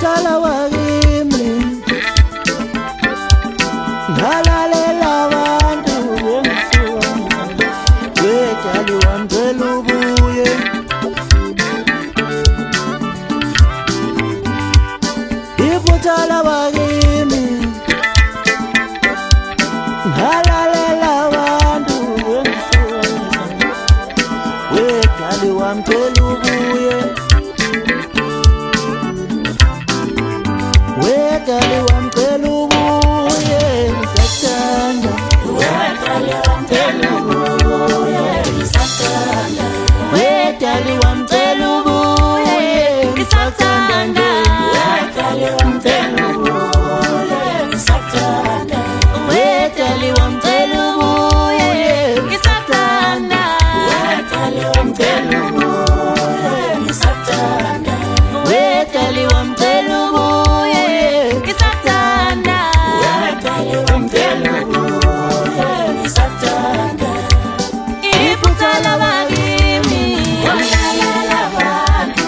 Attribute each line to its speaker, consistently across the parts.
Speaker 1: iphuthala wakimi ngalalela abantu bengisuka wejali wamcela ubuye iphuthala wakimi ngalalela abantu bengisuka wejali wamcela ubuye wejali wamcela ubuye ngisathanda wejali wamcela ubuye ngisathanda wejali wamcela ubuye ngisathanda wejali wamcela ubuye ngisathanda wejali wamcela ubuye ngisathanda wejali wamcela ubuye ngisathanda wejali wamcela ubuye ngisathanda wejali wamcela ubuye ngisathanda iphuthala wakimi ngalalela abantu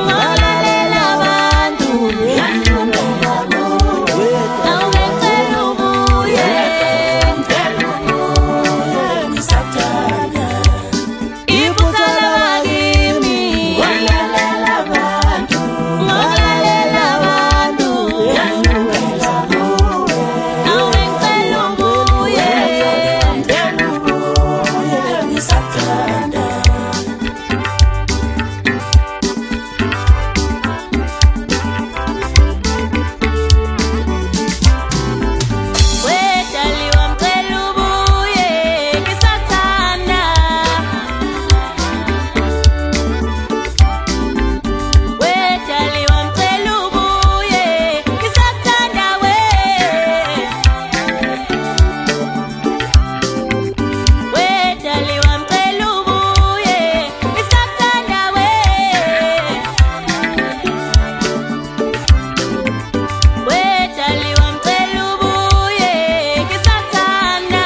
Speaker 1: ngiyanyumbela kuwe awungicela ubuye ngicela ubuye ngisathanda iphuthala wakimi ngalalela abantu ngiyanyumbela kuwe awungicela ubuye ngicela ubuye ngisathanda wejali wamcela ubuye ngisathanda wejali wamcela ubuye ngisathanda wejali wamcela ubuye ngisathanda wejali wamcela ubuye ngisathanda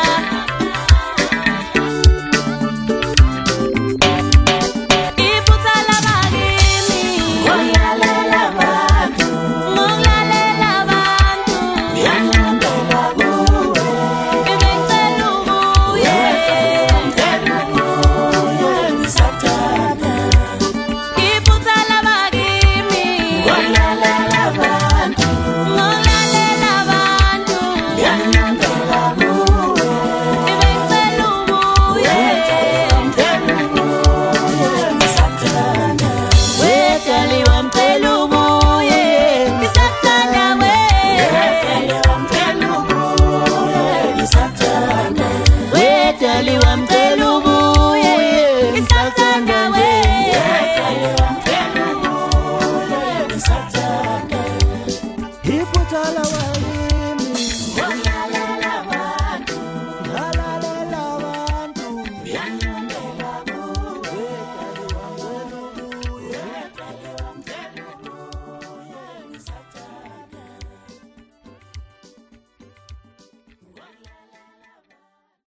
Speaker 1: iphuthala wakimi ngalalela abantu ngiyanyumbela kuwe ngicela ubuye ngicela ubuye ngisathanda iphuthala wakimi ngalalela abantu ngiyanyumbela kuwe ngicela ubuye ngicela ubuye ngisathanda wejali wamcela ubuye ngisathanda wejali wamcela ubuye ngisathanda wejali wamcela ubuye ngisathanda wejali wamcela ubuye ngisathanda iphuthala